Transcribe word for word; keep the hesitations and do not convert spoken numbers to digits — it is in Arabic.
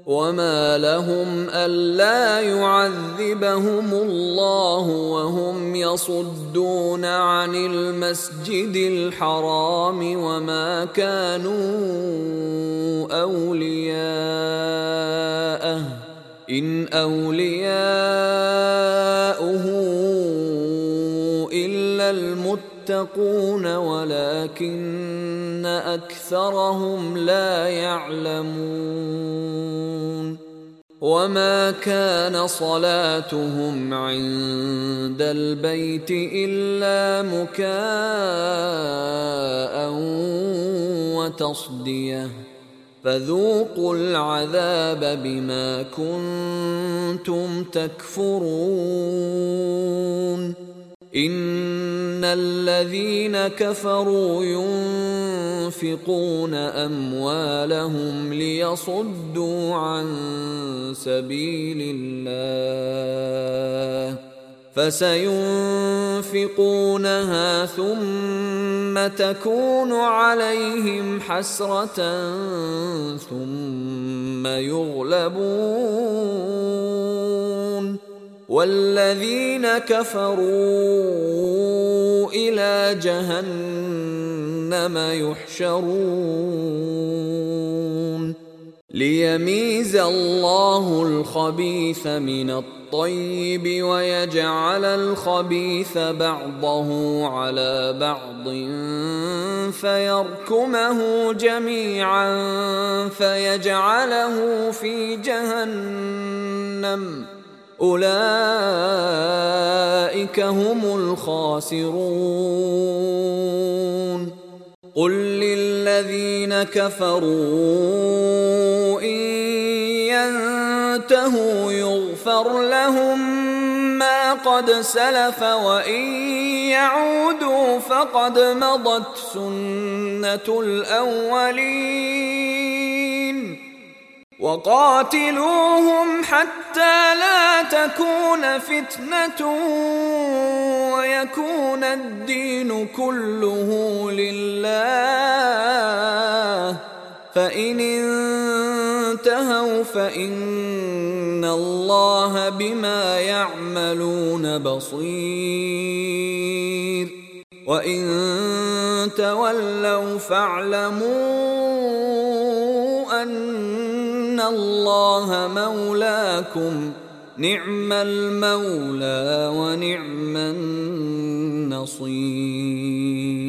وما لهم ألا يعذبهم الله وهم يصدون عن المسجد الحرام وما كانوا أولياءه إن أولياؤه إلا المتقون ولكن أكثرهم لا يعلمون وما كان صلاتهم عند البيت إلا مكاء وتصدية فذوقوا العذاب بما كنتم تكفرون إن الذين كفروا ينفقون أموالهم ليصدوا عن سبيل الله فسينفقونها ثم تكون عليهم حسرة ثم يغلبون والذين كفروا إلى جهنم يحشرون ليميز الله الخبيث من الطيب ويجعل الخبيث بعضه على بعض فيركمه جميعا فيجعله في جهنم أولئك هم الخاسرون قل للذين كفروا إن ينتهوا يغفر لهم ما قد سلف وإن يعودوا فقد مضت سنة الأولين وقاتلوهم حتى لا تكون فتنة ويكون الدين كله لله فإن انتهوا فإن الله بما يعملون بصير وإن تولوا فاعلموا أن الله مولاكم نعم المولى ونعم النصير.